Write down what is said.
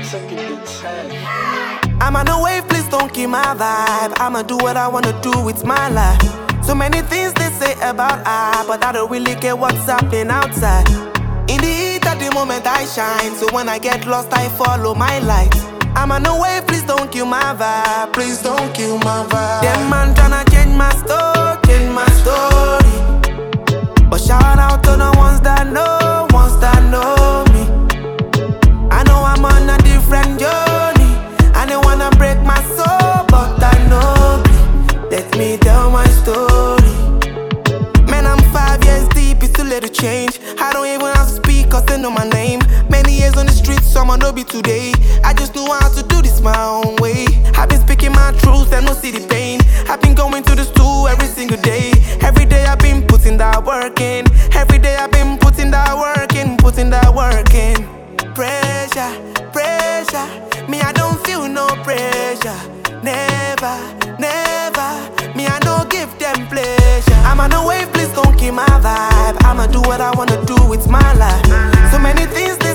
I'm on a wave, please don't kill my vibe. I'ma do what I wanna do with my life. So many things they say about I, but I don't really care what's happening outside. In the heat at the moment I shine, so when I get lost I follow my light. I'm on a wave, please don't kill my vibe. Please don't kill my vibe. Them man tryna change my story, change my story. But shout out to the ones that know me. I know I'm on a different journey. I don't wanna break my soul, but I know me. Let me tell my story. Man, I'm 5 years deep, it's too late to change. I don't even have to speak, cause they know my name. Many years on the streets, someone know me today. I just know how to do this my own way. I've been speaking my truth and no see the pain. I've been going to the stool every single day. Every day I've been putting that work in. Every day I've been putting that work in, putting that work in. Pressure, pressure, me I don't feel no pressure. Never, never, me I don't give them pleasure. I'm on a wave, please don't kill my vibe. I'ma do what I wanna do with my life. So many things they